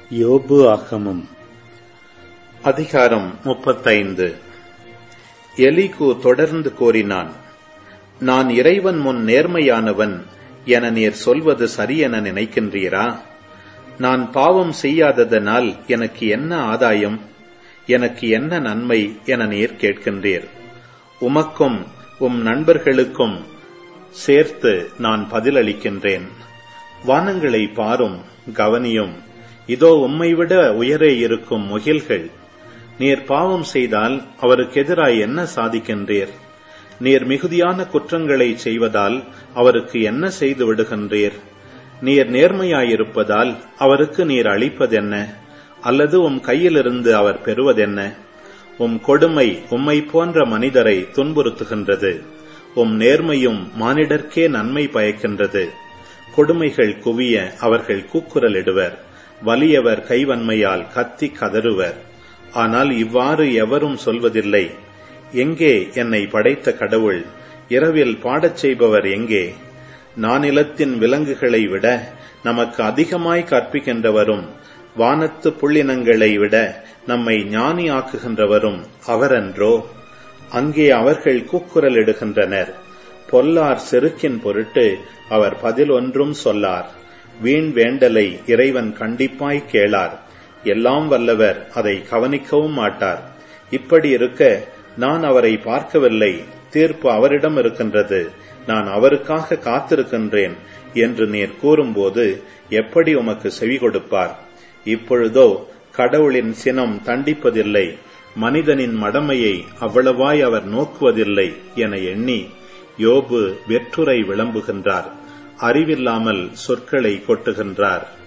யோபு ஆகமம் அதிகாரம் 35. எலிகு தொடர்ந்து கோரினான், நான் இறைவன் முன் நேர்மையானவன் என நீர் சொல்வது சரியென நினைக்கின்றீரா? நான் பாவம் செய்யாததனால் எனக்கு என்ன ஆதாயம், எனக்கு என்ன நன்மை என நீர் கேட்கின்றீர். உமக்கும் உம் நண்பர்களுக்கும் சேர்த்து நான் பதிலளிக்கின்றேன். வானங்களை பாரும், கவனியும். இதோ உம்மைவிட உயரே இருக்கும் முகில்கள். நீர் பாவம் செய்தால் அவருக்கு எதிராய் என்ன சாதிக்கின்றீர்? நீர் மிகுதியான குற்றங்களை செய்வதால் அவருக்கு என்ன செய்து விடுகின்றீர்? நீர் நேர்மையாயிருப்பதால் அவருக்கு நீர் அளிப்பதென்ன? அல்லது உம் கையிலிருந்து அவர் பெறுவதென்ன? உம் கொடுமை உம்மை போன்ற மனிதரை துன்புறுத்துகின்றது. உம் நேர்மையும் மானிடர்க்கே நன்மை பயக்கின்றது. கொடுமைகள் குவிய அவர்கள் கூக்குரலிடுவர். வலியவர் கைவன்மையால் கத்தி கதறுவர். ஆனால் இவ்வாறு எவரும் சொல்வதில்லை. எங்கே என்னை படைத்த கடவுள்? இரவில் பாடச் செய்பவர் எங்கே? நானிலத்தின் விலங்குகளை விட நமக்கு அதிகமாய் கற்பிக்கின்றவரும் வானத்து புள்ளினங்களை விட நம்மை ஞானி ஆக்குகின்றவரும் அவரன்றோ? அங்கே அவர்கள் கூக்குரலிடுகின்றனர். பொல்லார் செருக்கின் பொருட்டு அவர் பதில் ஒன்றும் சொல்லார். வீண் வேண்டலை இறைவன் கண்டிப்பாய் கேளார். எல்லாம் வல்லவர் அதை கவனிக்கவும் மாட்டார். இப்படி இருக்க நான் அவரை பார்க்கவில்லை, தீர்ப்பு அவரிடம் இருக்கின்றது, நான் அவருக்காக காத்திருக்கின்றேன் என்று நீர் கூறும்போது எப்படி உமக்கு செவி கொடுப்பார்? இப்பொழுதோ கடவுளின் சினம் தண்டிப்பதில்லை, மனிதனின் மடமையை அவ்வளவாய் அவர் நோக்குவதில்லை என எண்ணி யோபு வெற்றுரை விளம்புகின்றார். அறிவில்லாமல் சொற்களை கொட்டுகின்றார்.